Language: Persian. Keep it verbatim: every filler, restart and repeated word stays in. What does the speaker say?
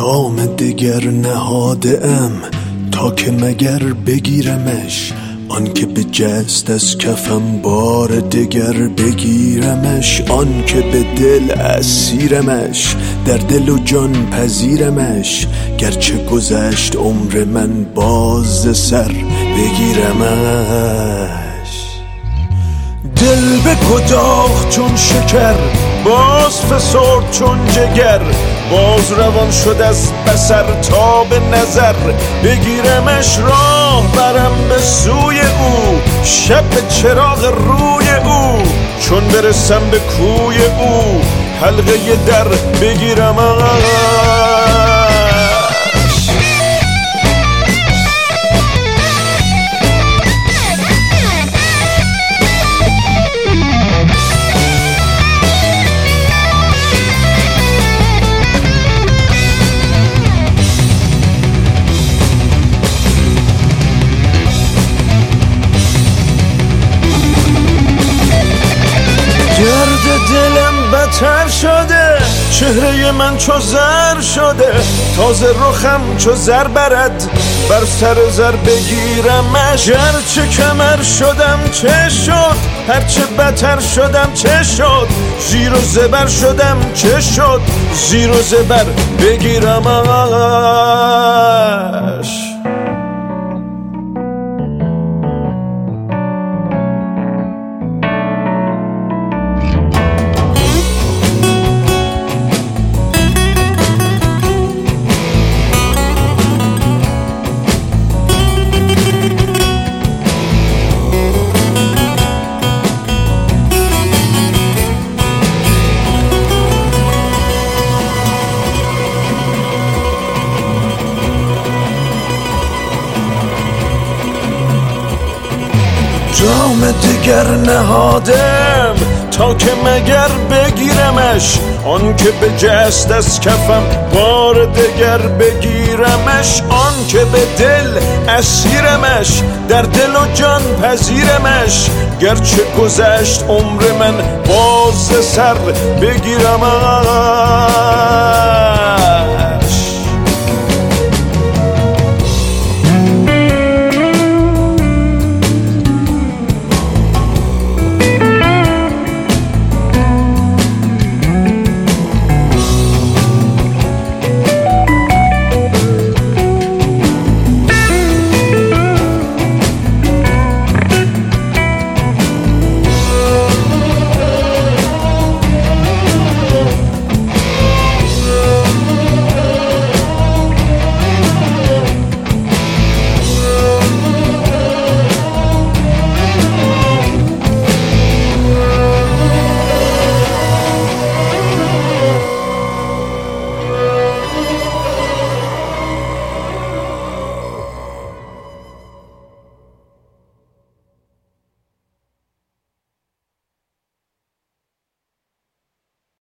جام دگر نهادم تا که مگر بگیرمش، آن که به جست از کفم بار دگر بگیرمش، آن که به دل اسیرمش در دل و جان پذیرمش، گرچه گذشت عمر من باز سر بگیرمش. دل به کداخ چون شکر باز فسرد چون جگر، باز روان شد از بصر تا به نظر بگیرمش. راه برم به سوی او شب به چراغ روی او، چون برسم به کوی او حلقه در بگیرمش. گرد دلم بتر شده، چهره من چو زر شده، تازه رخم چو زر برد بر سر زر بگیرمش. گرچه کمر شدم چه شد، هرچه بتر شدم چه شد، زیر و زبر شدم چه شد، زیر و زبر بگیرمش. جام دگر نهادم تا که مگر بگیرمش، آن که به جست از کفم بار دگر بگیرمش، آن که به دل اسیرمش در دل و جان پذیرمش، گرچه گذشت عمر من باز سر بگیرمش.